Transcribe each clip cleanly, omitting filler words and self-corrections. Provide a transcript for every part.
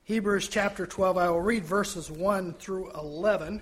Hebrews chapter 12, I will read verses 1 through 11.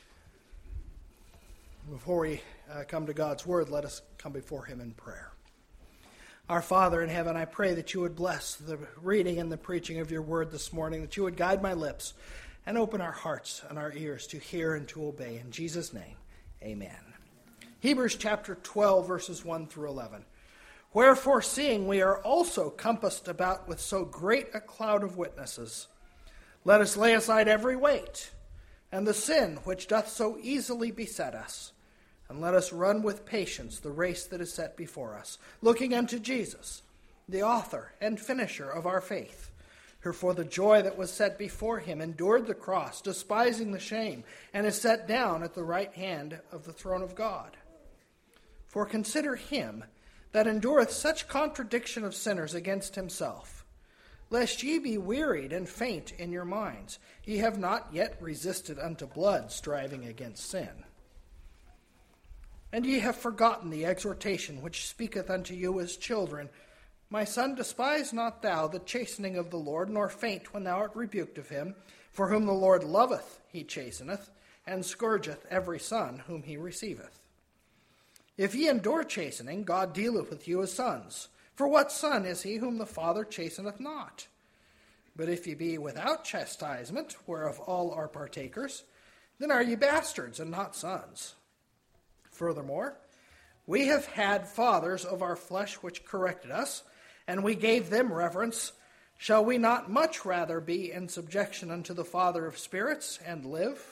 Before we come to God's word, let us come before him in prayer. Our Father in heaven, I pray that you would bless the reading and the preaching of your word this morning, that you would guide my lips and open our hearts and our ears to hear and to obey. In Jesus' name, amen. Hebrews chapter 12, verses 1 through 11. Wherefore, seeing we are also compassed about with so great a cloud of witnesses, let us lay aside every weight, and the sin which doth so easily beset us, and let us run with patience the race that is set before us, looking unto Jesus, the author and finisher of our faith, who for the joy that was set before him endured the cross, despising the shame, and is set down at the right hand of the throne of God. For consider him that endureth such contradiction of sinners against himself, lest ye be wearied and faint in your minds. Ye have not yet resisted unto blood, striving against sin. And ye have forgotten the exhortation which speaketh unto you as children. My son, despise not thou the chastening of the Lord, nor faint when thou art rebuked of him. For whom the Lord loveth he chasteneth, and scourgeth every son whom he receiveth. If ye endure chastening, God dealeth with you as sons. For what son is he whom the Father chasteneth not? But if ye be without chastisement, whereof all are partakers, then are ye bastards and not sons. Furthermore, we have had fathers of our flesh which corrected us, and we gave them reverence. Shall we not much rather be in subjection unto the Father of spirits, and live?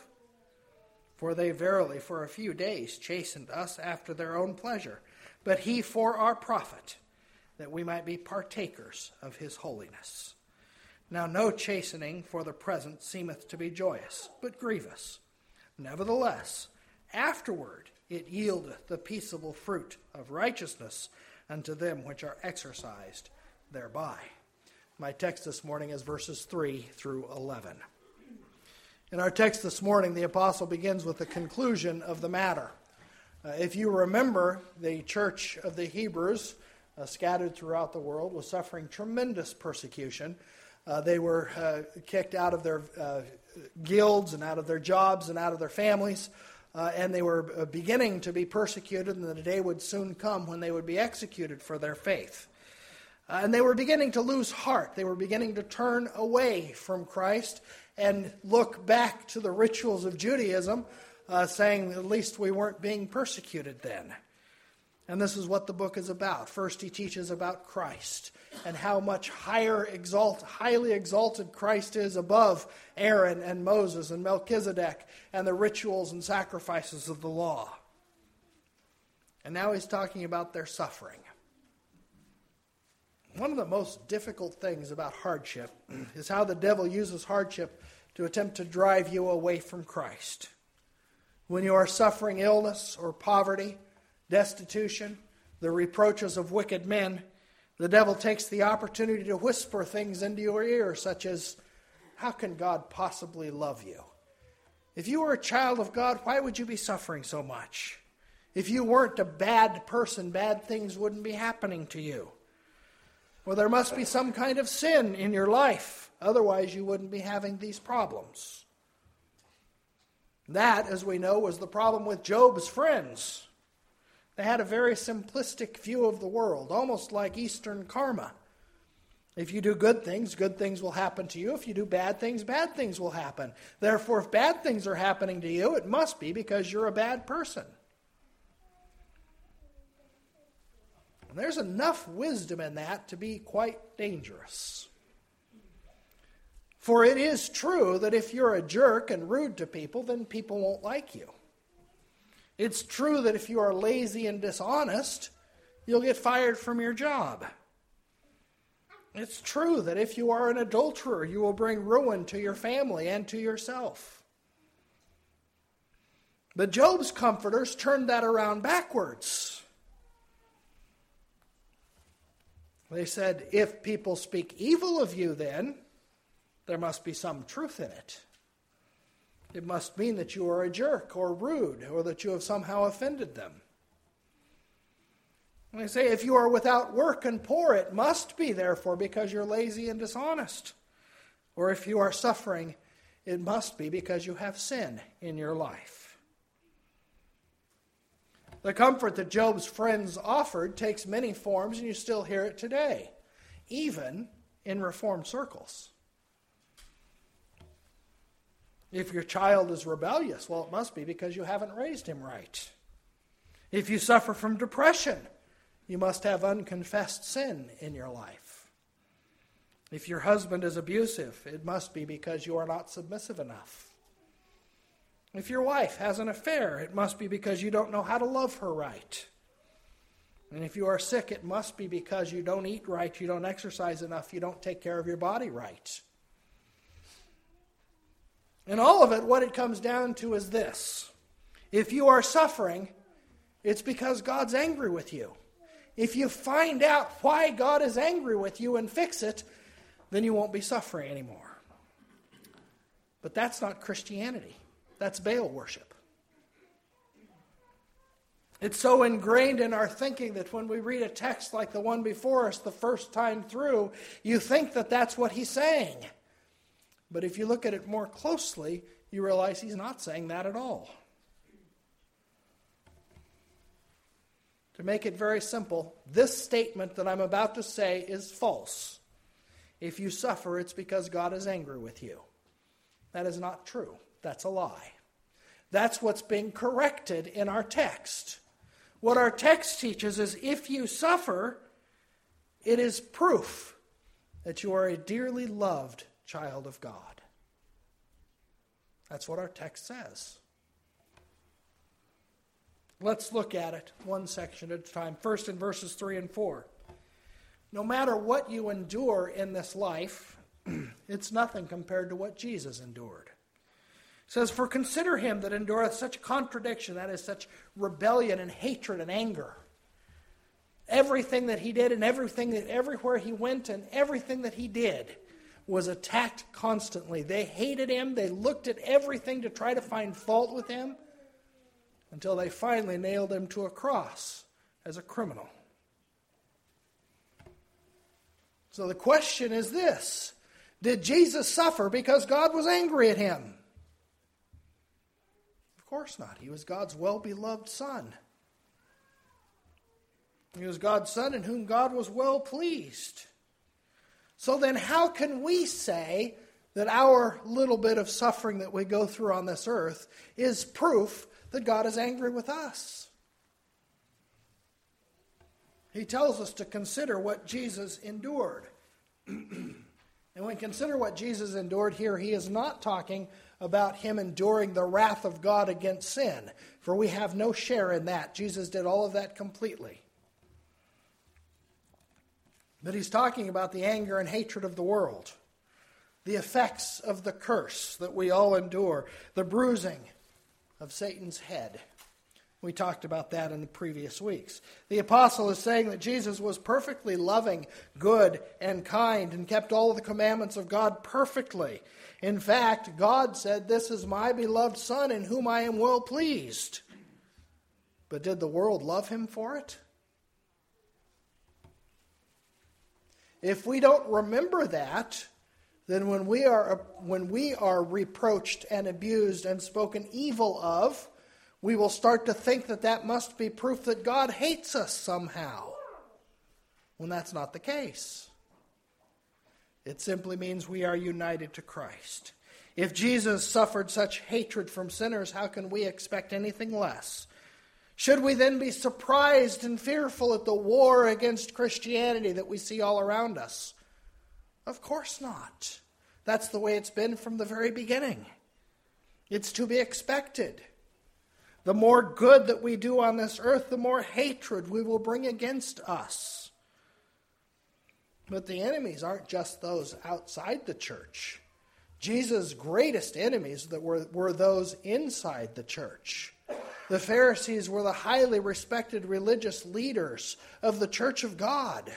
For they verily for a few days chastened us after their own pleasure, but he for our profit, that we might be partakers of his holiness. Now no chastening for the present seemeth to be joyous, but grievous. Nevertheless, afterward it yieldeth the peaceable fruit of righteousness unto them which are exercised thereby. My text this morning is verses 3 through 11. In our text this morning, the apostle begins with the conclusion of the matter. If you remember, the church of the Hebrews, scattered throughout the world, was suffering tremendous persecution. They were kicked out of their guilds and out of their jobs and out of their families, and they were beginning to be persecuted, and the day would soon come when they would be executed for their faith. And they were beginning to lose heart. They were beginning to turn away from Christ and look back to the rituals of Judaism, saying at least we weren't being persecuted then. And this is what the book is about. First, he teaches about Christ and how much highly exalted Christ is above Aaron and Moses and Melchizedek and the rituals and sacrifices of the law. And now he's talking about their suffering. One of the most difficult things about hardship is how the devil uses hardship to attempt to drive you away from Christ. When you are suffering illness or poverty, destitution, the reproaches of wicked men, the devil takes the opportunity to whisper things into your ear, such as, how can God possibly love you? If you were a child of God, why would you be suffering so much? If you weren't a bad person, bad things wouldn't be happening to you. Well, there must be some kind of sin in your life. Otherwise, you wouldn't be having these problems. That, as we know, was the problem with Job's friends. They had a very simplistic view of the world, almost like Eastern karma. If you do good things will happen to you. If you do bad things will happen. Therefore, if bad things are happening to you, it must be because you're a bad person. And there's enough wisdom in that to be quite dangerous. For it is true that if you're a jerk and rude to people, then people won't like you. It's true that if you are lazy and dishonest, you'll get fired from your job. It's true that if you are an adulterer, you will bring ruin to your family and to yourself. But Job's comforters turned that around backwards. They said, if people speak evil of you, then there must be some truth in it. It must mean that you are a jerk or rude or that you have somehow offended them. And they say, if you are without work and poor, it must be, therefore, because you're lazy and dishonest. Or if you are suffering, it must be because you have sin in your life. The comfort that Job's friends offered takes many forms, and you still hear it today, even in Reformed circles. If your child is rebellious, well, it must be because you haven't raised him right. If you suffer from depression, you must have unconfessed sin in your life. If your husband is abusive, it must be because you are not submissive enough. If your wife has an affair, it must be because you don't know how to love her right. And if you are sick, it must be because you don't eat right, you don't exercise enough, you don't take care of your body right. And all of it, what it comes down to is this. If you are suffering, it's because God's angry with you. If you find out why God is angry with you and fix it, then you won't be suffering anymore. But that's not Christianity. That's Baal worship. It's so ingrained in our thinking that when we read a text like the one before us the first time through, you think that that's what he's saying. But if you look at it more closely, you realize he's not saying that at all. To make it very simple, this statement that I'm about to say is false. If you suffer, it's because God is angry with you. That is not true. That's a lie. That's what's being corrected in our text. What our text teaches is if you suffer, it is proof that you are a dearly loved child of God. That's what our text says. Let's look at it one section at a time. First in verses 3 and 4. No matter what you endure in this life, it's nothing compared to what Jesus endured. It says, for consider him that endureth such contradiction, that is, such rebellion and hatred and anger. Everything that he did and everywhere he went and everything that he did was attacked constantly. They hated him. They looked at everything to try to find fault with him until they finally nailed him to a cross as a criminal. So the question is this: did Jesus suffer because God was angry at him? Of course not. He was God's well-beloved Son. He was God's Son in whom God was well pleased. So then how can we say that our little bit of suffering that we go through on this earth is proof that God is angry with us? He tells us to consider what Jesus endured. And when we consider what Jesus endured here, he is not talking about him enduring the wrath of God against sin, for we have no share in that. Jesus did all of that completely. But he's talking about the anger and hatred of the world, the effects of the curse that we all endure, the bruising of Satan's head. We talked about that in the previous weeks. The apostle is saying that Jesus was perfectly loving, good, and kind, and kept all of the commandments of God perfectly. In fact, God said, "This is my beloved Son in whom I am well pleased." But did the world love him for it? If we don't remember that, then when we are reproached and abused and spoken evil of, we will start to think that that must be proof that God hates us somehow, when that's not the case. It simply means we are united to Christ. If Jesus suffered such hatred from sinners, how can we expect anything less? Should we then be surprised and fearful at the war against Christianity that we see all around us? Of course not. That's the way it's been from the very beginning. It's to be expected. The more good that we do on this earth, the more hatred we will bring against us. But the enemies aren't just those outside the church. Jesus' greatest enemies were those inside the church. The Pharisees were the highly respected religious leaders of the church of God.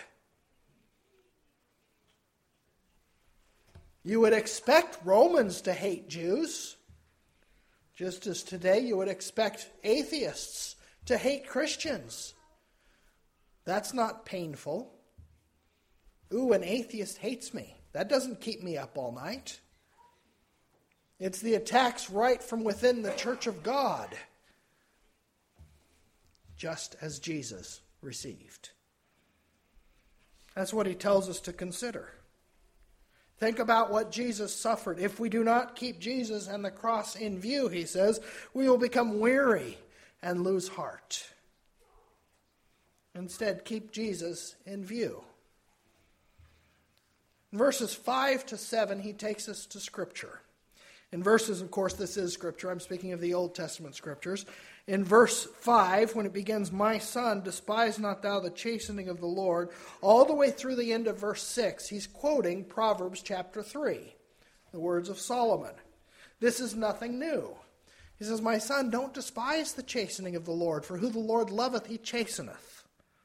You would expect Romans to hate Jews, just as today you would expect atheists to hate Christians. That's not painful. Ooh, an atheist hates me. That doesn't keep me up all night. It's the attacks right from within the church of God, just as Jesus received. That's what he tells us to consider. Think about what Jesus suffered. If we do not keep Jesus and the cross in view, he says, we will become weary and lose heart. Instead, keep Jesus in view. In verses 5 to 7, he takes us to Scripture. In verses, of course, this is Scripture. I'm speaking of the Old Testament Scriptures. In verse 5, when it begins, "My son, despise not thou the chastening of the Lord," all the way through the end of verse 6, he's quoting Proverbs chapter 3, the words of Solomon. This is nothing new. He says, "My son, don't despise the chastening of the Lord, for who the Lord loveth, he chasteneth."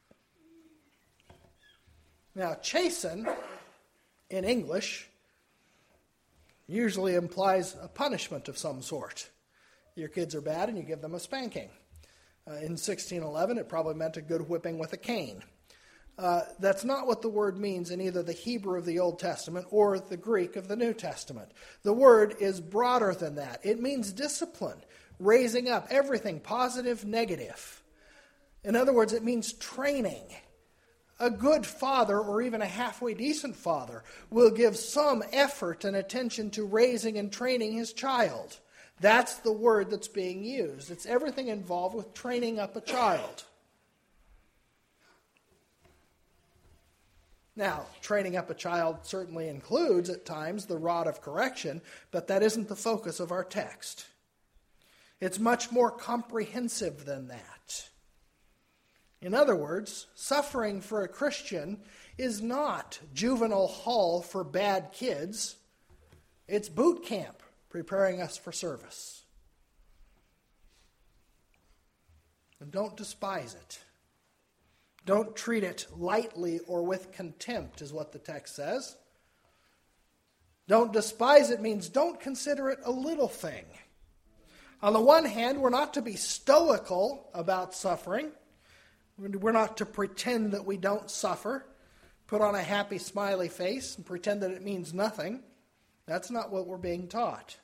Now, chasten, in English, usually implies a punishment of some sort. Your kids are bad and you give them a spanking. In 1611, it probably meant a good whipping with a cane. That's not what the word means in either the Hebrew of the Old Testament or the Greek of the New Testament. The word is broader than that. It means discipline, raising up, everything, positive, negative. In other words, it means training. A good father, or even a halfway decent father, will give some effort and attention to raising and training his child. That's the word that's being used. It's everything involved with training up a child. Now, training up a child certainly includes, at times, the rod of correction, but that isn't the focus of our text. It's much more comprehensive than that. In other words, suffering for a Christian is not juvenile hall for bad kids. It's boot camp preparing us for service. And don't despise it. Don't treat it lightly or with contempt, is what the text says. Don't despise it means don't consider it a little thing. On the one hand, we're not to be stoical about suffering. We're not to pretend that we don't suffer, put on a happy, smiley face, and pretend that it means nothing. That's not what we're being taught.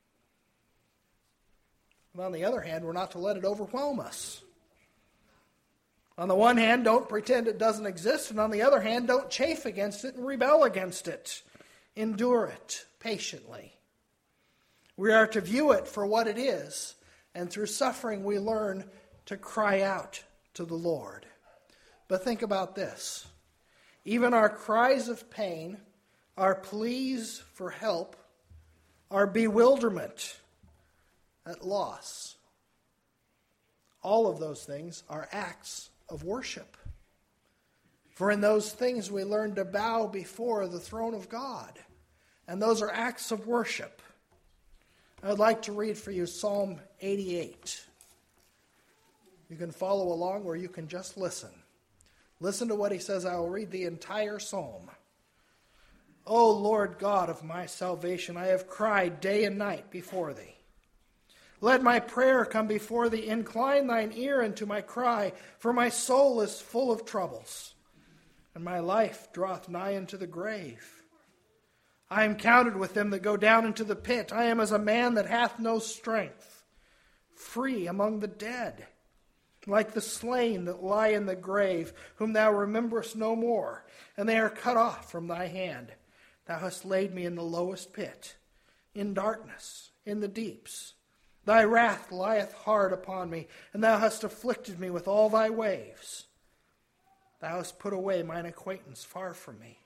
But on the other hand, we're not to let it overwhelm us. On the one hand, don't pretend it doesn't exist, and on the other hand, don't chafe against it and rebel against it. Endure it patiently. We are to view it for what it is, and through suffering we learn to cry out to the Lord. But think about this. Even our cries of pain, our pleas for help, our bewilderment at loss, all of those things are acts of worship. For in those things we learn to bow before the throne of God. And those are acts of worship. I would like to read for you Psalm 88. You can follow along or you can just listen. Listen to what he says. I will read the entire psalm. O Lord God of my salvation, I have cried day and night before thee. Let my prayer come before thee. Incline thine ear unto my cry, for my soul is full of troubles, and my life draweth nigh unto the grave. I am counted with them that go down into the pit. I am as a man that hath no strength, free among the dead, like the slain that lie in the grave, whom thou rememberest no more, and they are cut off from thy hand. Thou hast laid me in the lowest pit, in darkness, in the deeps. Thy wrath lieth hard upon me, and thou hast afflicted me with all thy waves. Thou hast put away mine acquaintance far from me.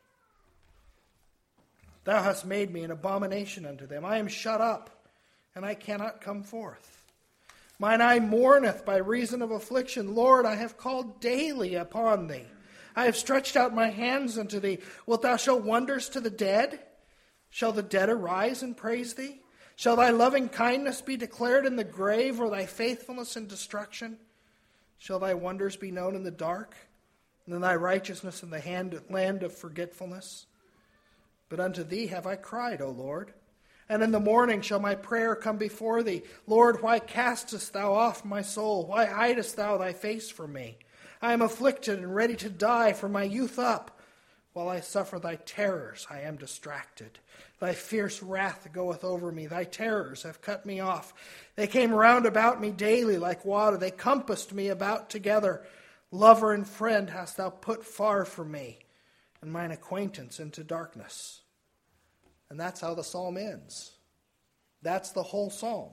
Thou hast made me an abomination unto them. I am shut up, and I cannot come forth. Mine eye mourneth by reason of affliction. Lord, I have called daily upon thee. I have stretched out my hands unto thee. Wilt thou show wonders to the dead? Shall the dead arise and praise thee? Shall thy loving kindness be declared in the grave, or thy faithfulness in destruction? Shall thy wonders be known in the dark, and thy righteousness in the land of forgetfulness? But unto thee have I cried, O Lord. And in the morning shall my prayer come before thee. Lord, why castest thou off my soul? Why hidest thou thy face from me? I am afflicted and ready to die from my youth up. While I suffer thy terrors, I am distracted. Thy fierce wrath goeth over me. Thy terrors have cut me off. They came round about me daily like water. They compassed me about together. Lover and friend hast thou put far from me, and mine acquaintance into darkness. And that's how the psalm ends. That's the whole psalm.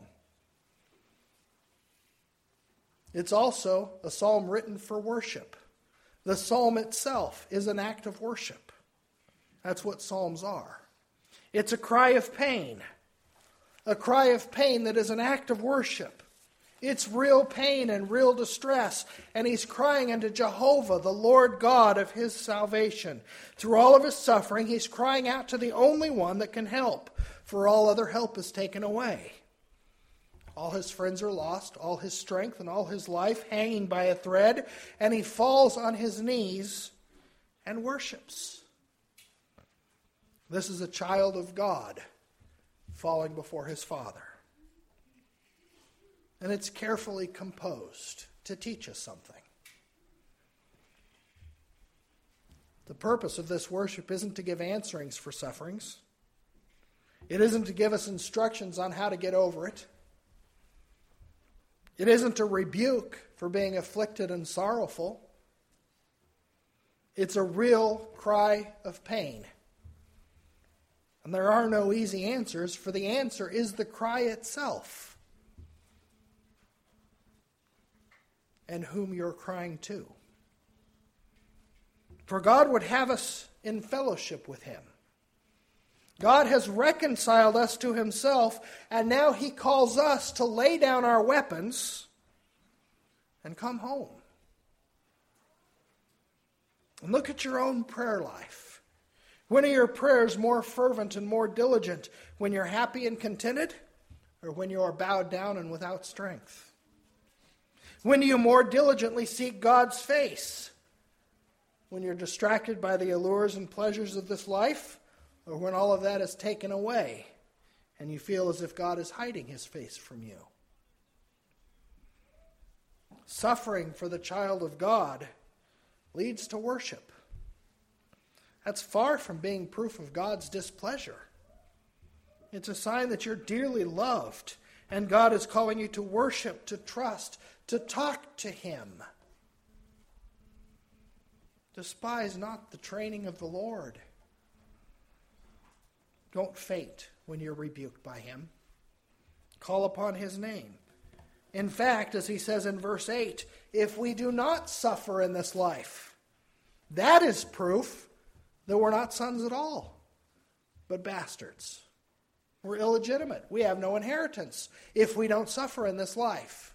It's also a psalm written for worship. The psalm itself is an act of worship. That's what psalms are. It's a cry of pain. A cry of pain that is an act of worship. It's real pain and real distress. And he's crying unto Jehovah, the Lord God of his salvation. Through all of his suffering, he's crying out to the only one that can help, for all other help is taken away. All his friends are lost, all his strength and all his life hanging by a thread, and he falls on his knees and worships. This is a child of God falling before his Father. And it's carefully composed to teach us something. The purpose of this worship isn't to give answerings for sufferings. It isn't to give us instructions on how to get over it. It isn't a rebuke for being afflicted and sorrowful. It's a real cry of pain. And there are no easy answers, for the answer is the cry itself. And whom you're crying to. For God would have us in fellowship with him. God has reconciled us to himself, and now he calls us to lay down our weapons and come home. And look at your own prayer life. When are your prayers more fervent and more diligent? When you're happy and contented, or when you are bowed down and without strength? When do you more diligently seek God's face? When you're distracted by the allures and pleasures of this life? Or when all of that is taken away and you feel as if God is hiding his face from you? Suffering for the child of God leads to worship. That's far from being proof of God's displeasure. It's a sign that you're dearly loved and God is calling you to worship, to trust, to talk to him. Despise not the training of the Lord. Don't faint when you're rebuked by him. Call upon his name. In fact, as he says in verse 8, if we do not suffer in this life, that is proof that we're not sons at all, but bastards. We're illegitimate. We have no inheritance if we don't suffer in this life.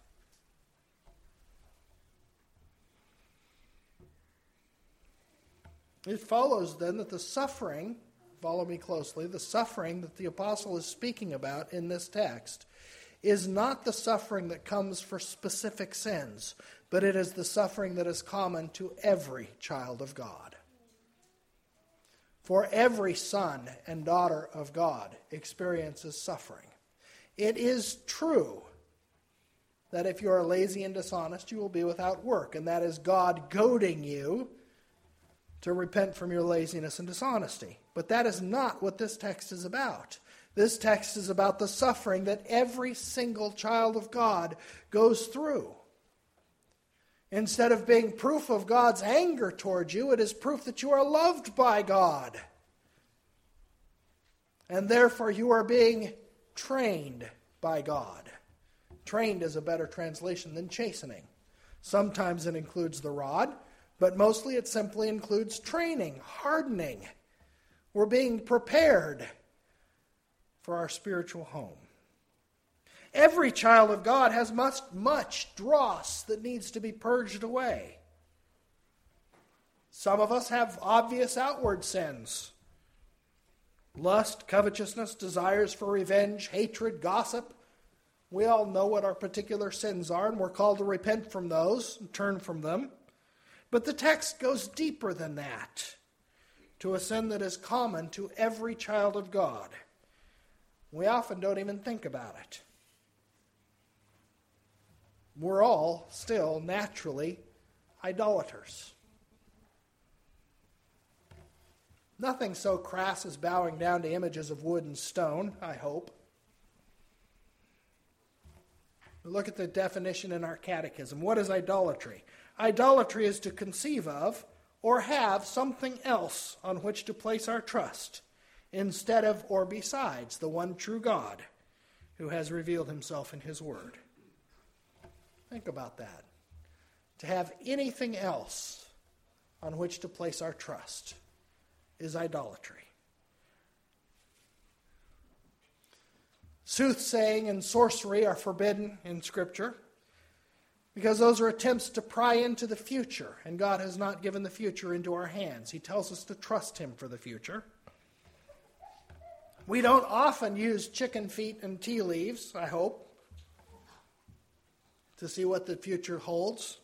It follows then that the suffering, follow me closely, the suffering that the apostle is speaking about in this text is not the suffering that comes for specific sins, but it is the suffering that is common to every child of God. For every son and daughter of God experiences suffering. It is true that if you are lazy and dishonest, you will be without work, and that is God goading you to repent from your laziness and dishonesty. But that is not what this text is about. This text is about the suffering that every single child of God goes through. Instead of being proof of God's anger toward you, it is proof that you are loved by God. And therefore you are being trained by God. Trained is a better translation than chastening. Sometimes it includes the rod, but mostly it simply includes training, hardening. We're being prepared for our spiritual home. Every child of God has much dross that needs to be purged away. Some of us have obvious outward sins. Lust, covetousness, desires for revenge, hatred, gossip. We all know what our particular sins are, and we're called to repent from those and turn from them. But the text goes deeper than that, to a sin that is common to every child of God. We often don't even think about it. We're all still naturally idolaters. Nothing so crass as bowing down to images of wood and stone, I hope. Look at the definition in our catechism. What is idolatry? Idolatry is to conceive of or have something else on which to place our trust, instead of or besides the one true God who has revealed himself in his word. Think about that. To have anything else on which to place our trust is idolatry. Soothsaying and sorcery are forbidden in Scripture because those are attempts to pry into the future, and God has not given the future into our hands. He tells us to trust him for the future. We don't often use chicken feet and tea leaves, I hope, to see what the future holds.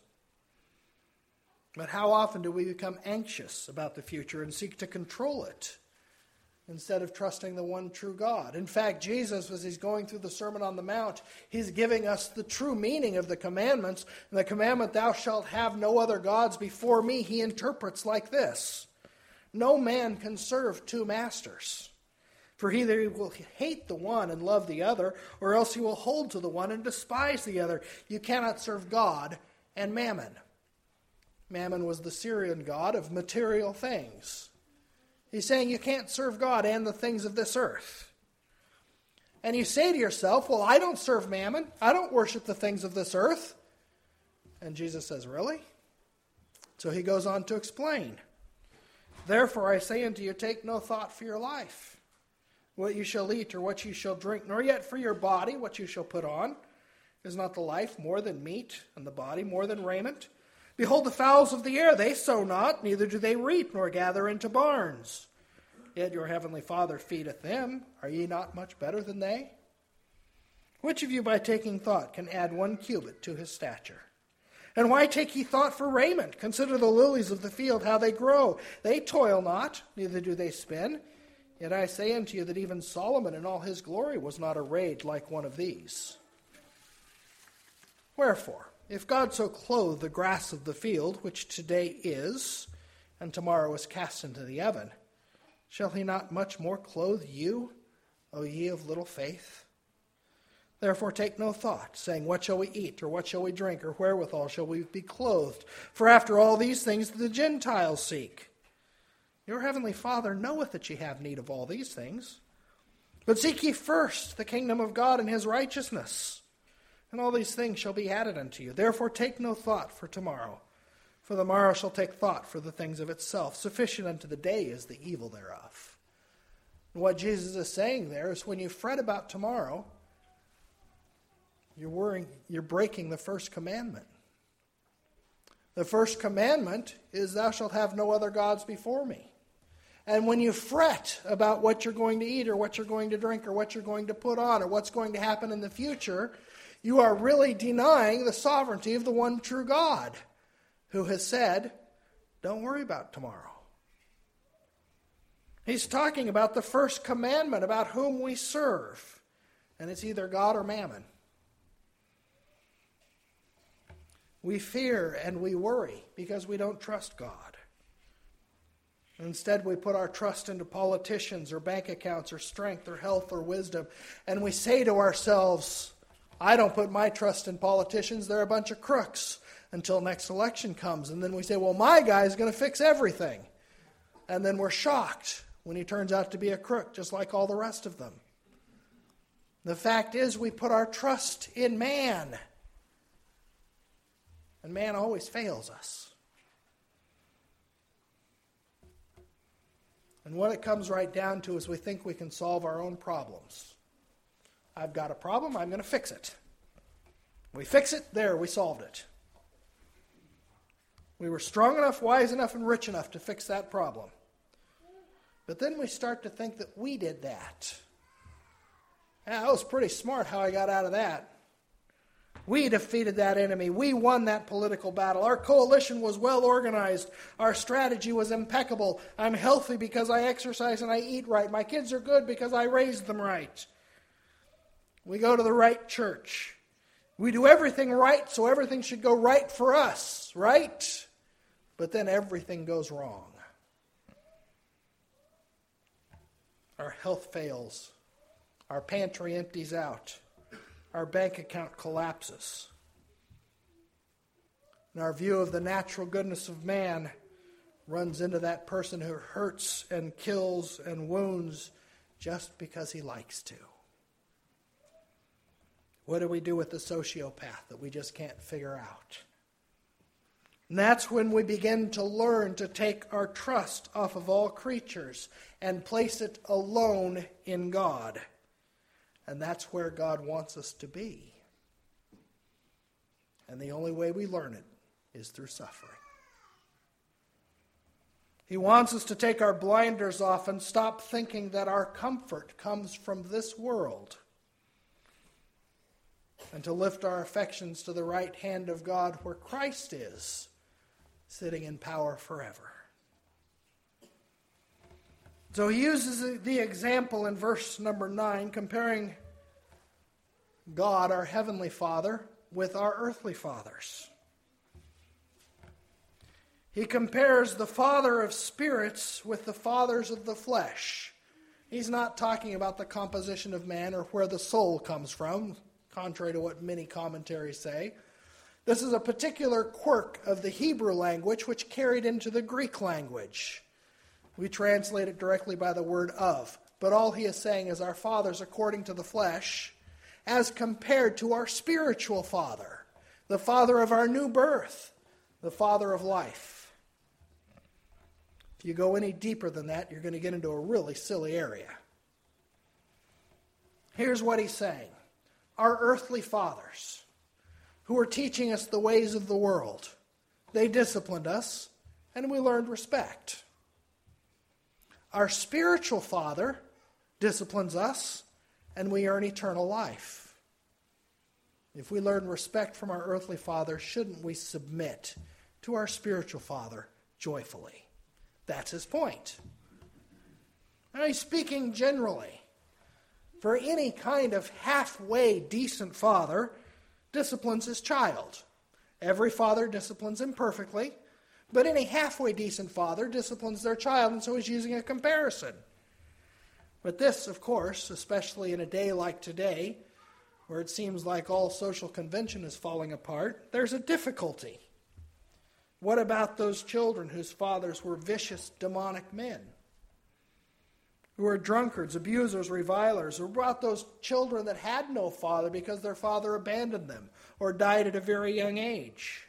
But how often do we become anxious about the future and seek to control it instead of trusting the one true God? In fact, Jesus, as he's going through the Sermon on the Mount, he's giving us the true meaning of the commandments. And the commandment, thou shalt have no other gods before me, he interprets like this: no man can serve two masters. For either he will hate the one and love the other, or else he will hold to the one and despise the other. You cannot serve God and mammon. Mammon was the Syrian god of material things. He's saying you can't serve God and the things of this earth. And you say to yourself, well, I don't serve mammon. I don't worship the things of this earth. And Jesus says, really? So he goes on to explain. Therefore I say unto you, take no thought for your life, what you shall eat or what you shall drink, nor yet for your body what you shall put on. Is not the life more than meat, and the body more than raiment? Behold the fowls of the air, they sow not, neither do they reap, nor gather into barns. Yet your heavenly Father feedeth them. Are ye not much better than they? Which of you by taking thought can add 1 cubit to his stature? And why take ye thought for raiment? Consider the lilies of the field, how they grow. They toil not, neither do they spin. Yet I say unto you that even Solomon in all his glory was not arrayed like one of these. Wherefore, if God so clothe the grass of the field, which today is, and tomorrow is cast into the oven, shall he not much more clothe you, O ye of little faith? Therefore take no thought, saying, what shall we eat, or what shall we drink, or wherewithal shall we be clothed? For after all these things the Gentiles seek. Your heavenly Father knoweth that ye have need of all these things. But seek ye first the kingdom of God and his righteousness, and all these things shall be added unto you. Therefore take no thought for tomorrow, for the morrow shall take thought for the things of itself. Sufficient unto the day is the evil thereof. And what Jesus is saying there is when you fret about tomorrow, you're breaking the first commandment. The first commandment is, thou shalt have no other gods before me. And when you fret about what you're going to eat, or what you're going to drink, or what you're going to put on, or what's going to happen in the future, you are really denying the sovereignty of the one true God, who has said, don't worry about tomorrow. He's talking about the first commandment, about whom we serve. And it's either God or mammon. We fear and we worry because we don't trust God. Instead, we put our trust into politicians or bank accounts or strength or health or wisdom. And we say to ourselves, I don't put my trust in politicians. They're a bunch of crooks until next election comes. And then we say, well, my guy's going to fix everything. And then we're shocked when he turns out to be a crook, just like all the rest of them. The fact is, we put our trust in man. And man always fails us. And what it comes right down to is we think we can solve our own problems. I've got a problem, I'm going to fix it. We fix it, there, we solved it. We were strong enough, wise enough, and rich enough to fix that problem. But then we start to think that we did that. Yeah, that was pretty smart how I got out of that. We defeated that enemy. We won that political battle. Our coalition was well organized. Our strategy was impeccable. I'm healthy because I exercise and I eat right. My kids are good because I raised them right. We go to the right church. We do everything right, so everything should go right for us, right? But then everything goes wrong. our health fails, our pantry empties out, our bank account collapses, and our view of the natural goodness of man runs into that person who hurts and kills and wounds just because he likes to. What do we do with the sociopath that we just can't figure out? And that's when we begin to learn to take our trust off of all creatures and place it alone in God. And that's where God wants us to be. And the only way we learn it is through suffering. He wants us to take our blinders off and stop thinking that our comfort comes from this world, and to lift our affections to the right hand of God where Christ is, sitting in power forever. So he uses the example in verse number 9, comparing God, our heavenly Father, with our earthly fathers. He compares the Father of spirits with the fathers of the flesh. He's not talking about the composition of man or where the soul comes from, contrary to what many commentaries say. This is a particular quirk of the Hebrew language which carried into the Greek language. We translate it directly by the word of. But all he is saying is our fathers according to the flesh, as compared to our spiritual Father, the Father of our new birth, the Father of life. If you go any deeper than that, you're going to get into a really silly area. Here's what he's saying. Our earthly fathers, who were teaching us the ways of the world, they disciplined us, and we learned respect. Our spiritual Father disciplines us, and we earn eternal life. If we learn respect from our earthly father, shouldn't we submit to our spiritual Father joyfully? That's his point. Now he's speaking generally. For any kind of halfway decent father disciplines his child. Every father disciplines him perfectly, but any halfway decent father disciplines their child, and so he's using a comparison. But this, of course, especially in a day like today, where it seems like all social convention is falling apart, there's a difficulty. What about those children whose fathers were vicious, demonic men? Who were drunkards, abusers, revilers? Or about those children that had no father because their father abandoned them or died at a very young age?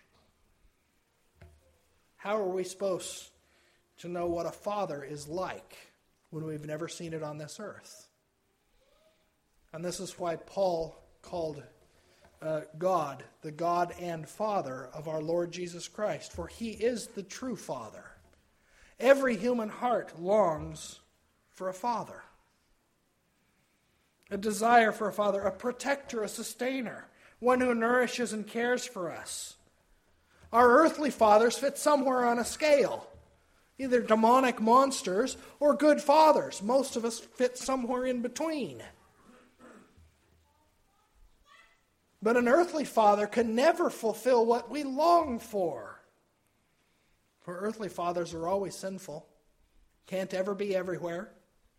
How are we supposed to know what a father is like when we've never seen it on this earth? And this is why Paul called God, the God and Father of our Lord Jesus Christ, for he is the true Father. Every human heart longs for a father, a desire for a father, a protector, a sustainer, one who nourishes and cares for us. Our earthly fathers fit somewhere on a scale, either demonic monsters or good fathers. Most of us fit somewhere in between. But an earthly father can never fulfill what we long for. For earthly fathers are always sinful, can't ever be everywhere.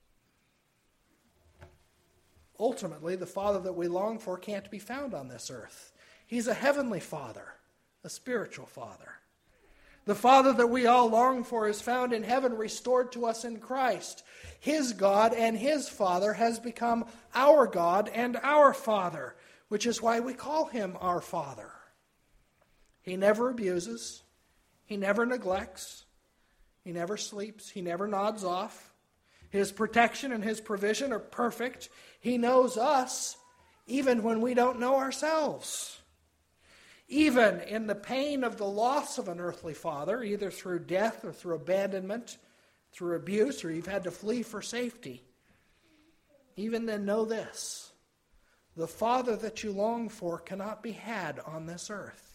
Ultimately, the Father that we long for can't be found on this earth. He's a heavenly Father, a spiritual Father. The Father that we all long for is found in heaven, restored to us in Christ. His God and his Father has become our God and our Father, which is why we call him our Father. He never abuses. He never neglects. He never sleeps. He never nods off. His protection and his provision are perfect. He knows us even when we don't know ourselves. Even in the pain of the loss of an earthly father, either through death or through abandonment, through abuse, or you've had to flee for safety, even then know this. The Father that you long for cannot be had on this earth.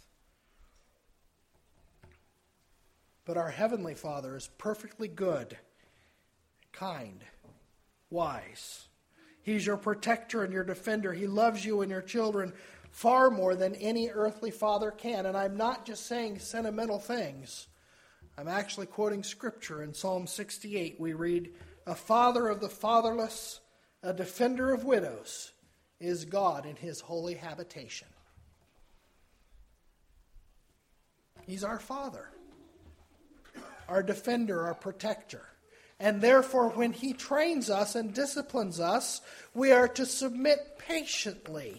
But our Heavenly Father is perfectly good, kind, wise. He's your protector and your defender. He loves you and your children far more than any earthly father can. And I'm not just saying sentimental things. I'm actually quoting Scripture. In Psalm 68, we read, a father of the fatherless, a defender of widows, is God in his holy habitation. He's our Father, our defender, our protector. And therefore, when he trains us and disciplines us, we are to submit patiently.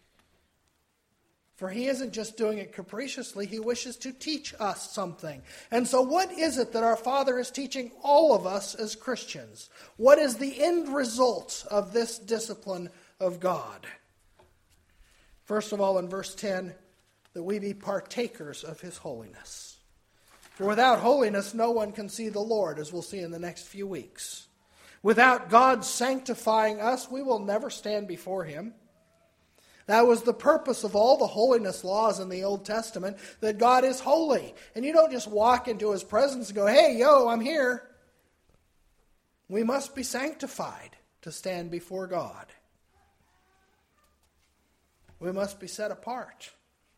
For he isn't just doing it capriciously, he wishes to teach us something. And so what is it that our Father is teaching all of us as Christians? What is the end result of this discipline of God? First of all, in verse 10, that we be partakers of his holiness. For without holiness, no one can see the Lord, as we'll see in the next few weeks. Without God sanctifying us, we will never stand before him. That was the purpose of all the holiness laws in the Old Testament, that God is holy. And you don't just walk into his presence and go, hey, yo, I'm here. We must be sanctified to stand before God. We must be set apart.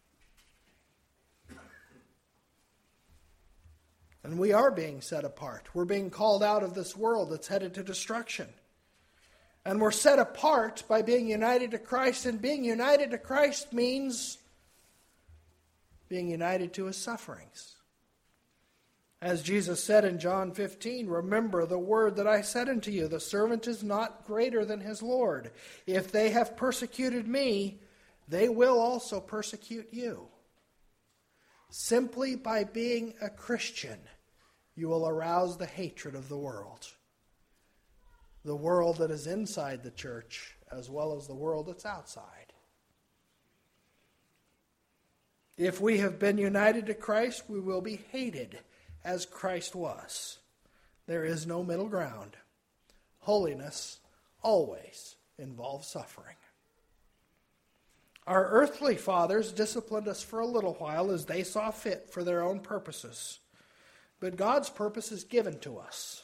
And we are being set apart. We're being called out of this world that's headed to destruction. And we're set apart by being united to Christ. And being united to Christ means being united to his sufferings. As Jesus said in John 15, remember the word that I said unto you, the servant is not greater than his Lord. If they have persecuted me, they will also persecute you. Simply by being a Christian, you will arouse the hatred of the world. The world that is inside the church, as well as the world that's outside. If we have been united to Christ, we will be hated as Christ was. There is no middle ground. Holiness always involves suffering. Our earthly fathers disciplined us for a little while as they saw fit for their own purposes. But God's purpose is given to us.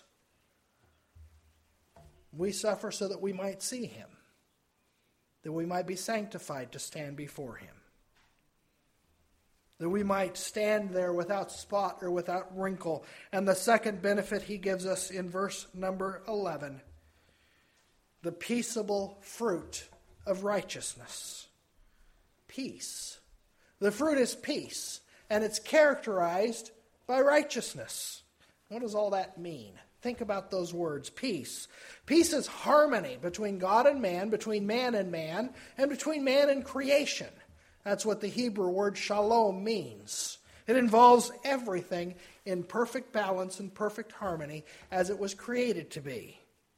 We suffer so that we might see him, that we might be sanctified to stand before him, that we might stand there without spot or without wrinkle. And the second benefit he gives us in verse number 11, the peaceable fruit of righteousness. Peace. The fruit is peace, and it's characterized by righteousness. What does all that mean? Think about those words, peace. Peace is harmony between God and man, between man, and between man and creation. That's what the Hebrew word shalom means. It involves everything in perfect balance and perfect harmony as it was created to be.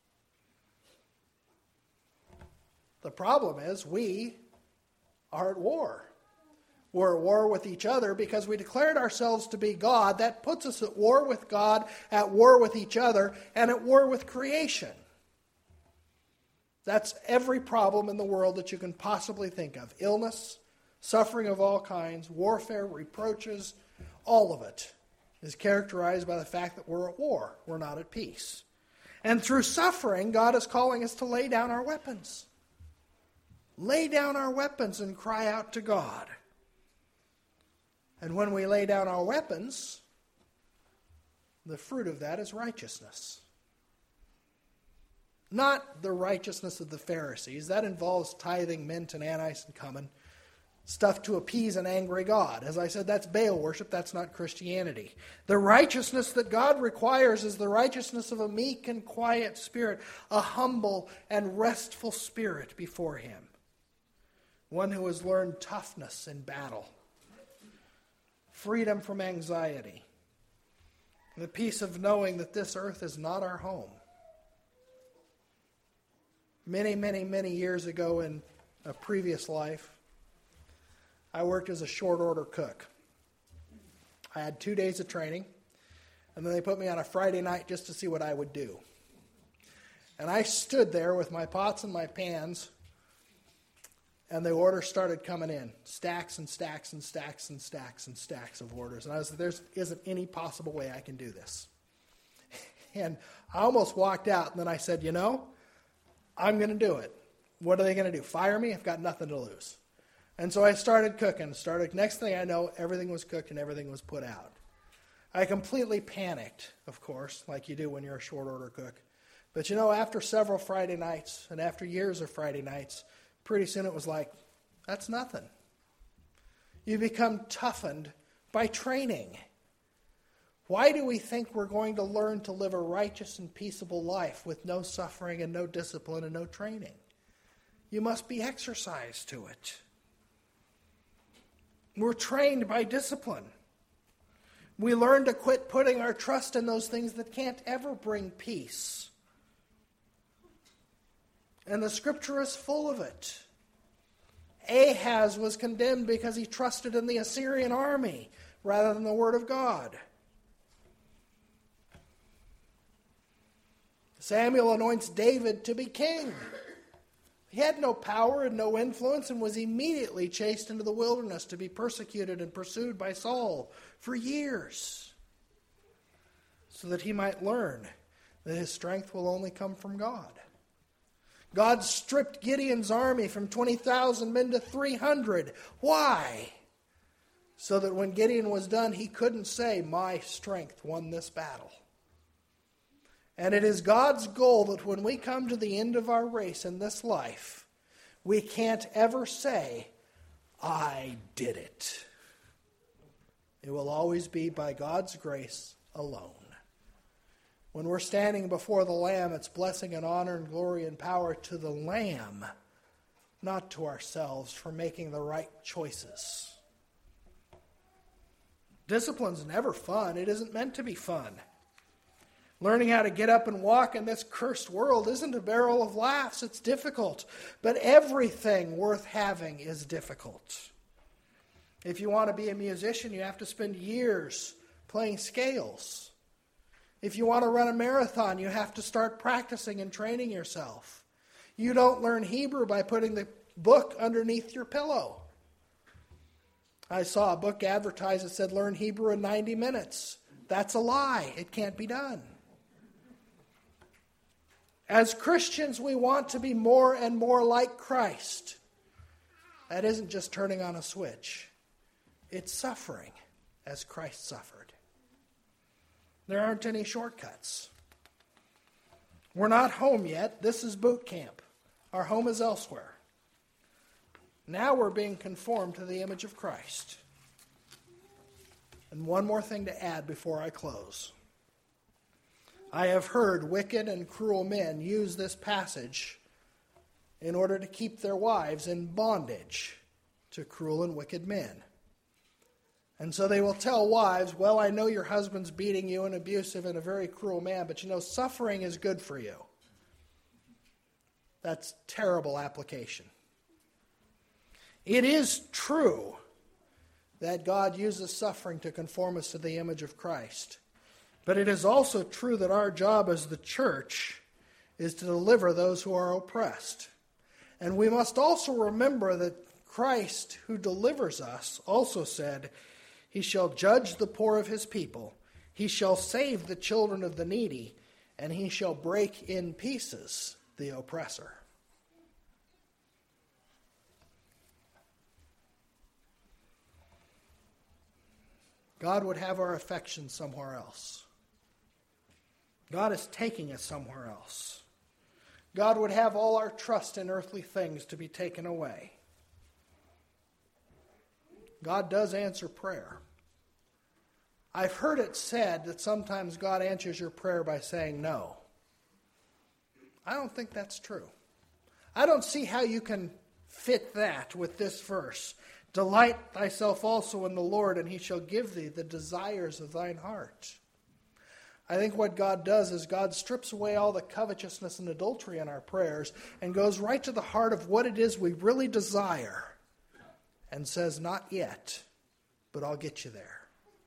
The problem is we are at war. We're at war with each other because we declared ourselves to be God. That puts us at war with God, at war with each other, and at war with creation. That's every problem in the world that you can possibly think of. Illness, suffering of all kinds, warfare, reproaches, all of it is characterized by the fact that we're at war. We're not at peace. And through suffering, God is calling us to lay down our weapons. Lay down our weapons and cry out to God. And when we lay down our weapons, the fruit of that is righteousness. Not the righteousness of the Pharisees. That involves tithing mint and anise and cumin, stuff to appease an angry God. As I said, that's Baal worship. That's not Christianity. The righteousness that God requires is the righteousness of a meek and quiet spirit, a humble and restful spirit before him. One who has learned toughness in battle, freedom from anxiety, the peace of knowing that this earth is not our home. Many, many, many years ago in a previous life, I worked as a short order cook. I had 2 days of training, and then they put me on a Friday night just to see what I would do. And I stood there with my pots and my pans, and the orders started coming in. Stacks and stacks and stacks and stacks and stacks of orders. And I was like, there isn't any possible way I can do this. And I almost walked out, and then I said, I'm going to do it. What are they going to do? Fire me? I've got nothing to lose. And so I started cooking. Next thing I know, everything was cooked and everything was put out. I completely panicked, of course, like you do when you're a short order cook. But after several Friday nights and after years of Friday nights, pretty soon it was like, that's nothing. You become toughened by training. Why do we think we're going to learn to live a righteous and peaceable life with no suffering and no discipline and no training? You must be exercised to it. We're trained by discipline. We learn to quit putting our trust in those things that can't ever bring peace. And the Scripture is full of it. Ahaz was condemned because he trusted in the Assyrian army rather than the Word of God. Samuel anoints David to be king. He had no power and no influence and was immediately chased into the wilderness to be persecuted and pursued by Saul for years, so that he might learn that his strength will only come from God. God stripped Gideon's army from 20,000 men to 300. Why? So that when Gideon was done, he couldn't say, my strength won this battle. And it is God's goal that when we come to the end of our race in this life, we can't ever say, I did it. It will always be by God's grace alone. When we're standing before the Lamb, it's blessing and honor and glory and power to the Lamb, not to ourselves for making the right choices. Discipline's never fun. It isn't meant to be fun. Learning how to get up and walk in this cursed world isn't a barrel of laughs. It's difficult. But everything worth having is difficult. If you want to be a musician, you have to spend years playing scales. If you want to run a marathon, you have to start practicing and training yourself. You don't learn Hebrew by putting the book underneath your pillow. I saw a book advertised that said, learn Hebrew in 90 minutes. That's a lie. It can't be done. As Christians, we want to be more and more like Christ. That isn't just turning on a switch. It's suffering as Christ suffered. There aren't any shortcuts. We're not home yet. This is boot camp. Our home is elsewhere. Now we're being conformed to the image of Christ. And one more thing to add before I close. I have heard wicked and cruel men use this passage in order to keep their wives in bondage to cruel and wicked men. And so they will tell wives, well, I know your husband's beating you and abusive and a very cruel man, but suffering is good for you. That's terrible application. It is true that God uses suffering to conform us to the image of Christ. But it is also true that our job as the church is to deliver those who are oppressed. And we must also remember that Christ, who delivers us, also said, he shall judge the poor of his people, he shall save the children of the needy, and he shall break in pieces the oppressor. God would have our affection somewhere else. God is taking us somewhere else. God would have all our trust in earthly things to be taken away. God does answer prayer. I've heard it said that sometimes God answers your prayer by saying no. I don't think that's true. I don't see how you can fit that with this verse. Delight thyself also in the Lord, and he shall give thee the desires of thine heart. I think what God does is God strips away all the covetousness and adultery in our prayers and goes right to the heart of what it is we really desire and says, not yet, but I'll get you there.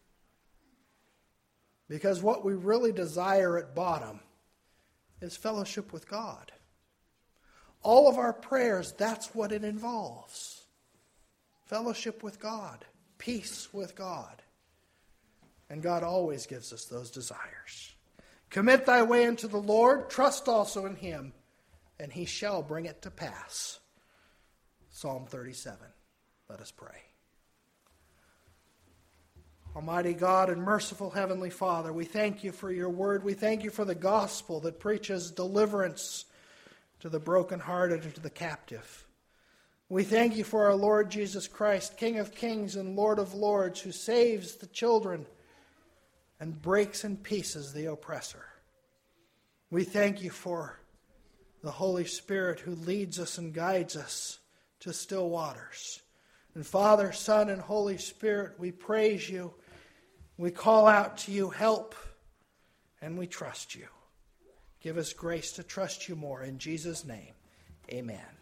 Because what we really desire at bottom is fellowship with God. All of our prayers, that's what it involves. Fellowship with God, peace with God. And God always gives us those desires. Commit thy way unto the Lord, trust also in him, and he shall bring it to pass. Psalm 37. Let us pray. Almighty God and merciful Heavenly Father, we thank you for your word. We thank you for the gospel that preaches deliverance to the brokenhearted and to the captive. We thank you for our Lord Jesus Christ, King of kings and Lord of lords, who saves the children and breaks in pieces the oppressor. We thank you for the Holy Spirit who leads us and guides us to still waters. And Father, Son, and Holy Spirit, we praise you. We call out to you help, and we trust you. Give us grace to trust you more. In Jesus' name, amen.